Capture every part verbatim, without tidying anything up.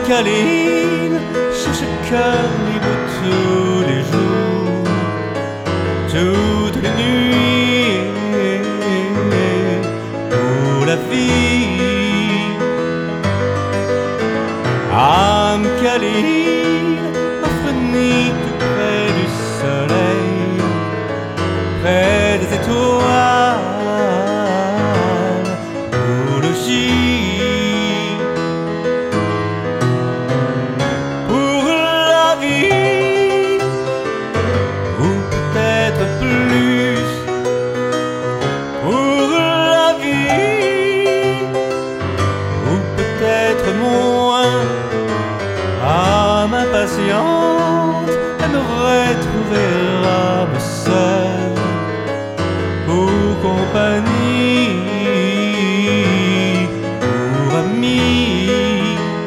Khalil cherche cœur libre tous les jours, toutes les nuits, pour la vie. Âme Khalil offre une nuit tout près du soleil, près des étoiles, pour le gîte, pour la vie, ou peut-être plus, pour la vie, ou peut-être moins. Âme impatiente, aimerait trouver l'âme seule pour compagnie, pour amis.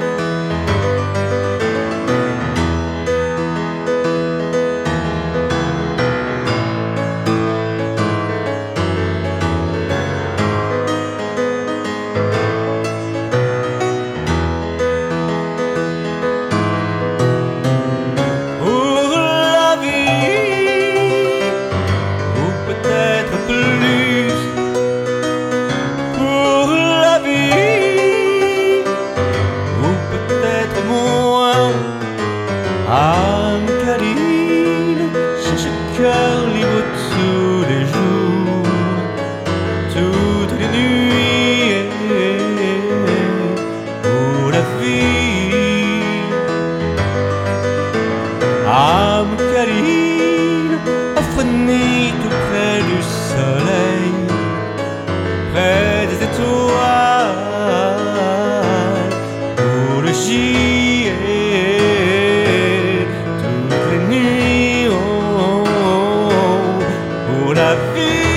Âme Khalil cherche cœur libre tous les jours, toutes les nuits, pour la vie. Âme Khalil offre une nuit tout près du soleil, près des étoiles, pour le gîte. La vie.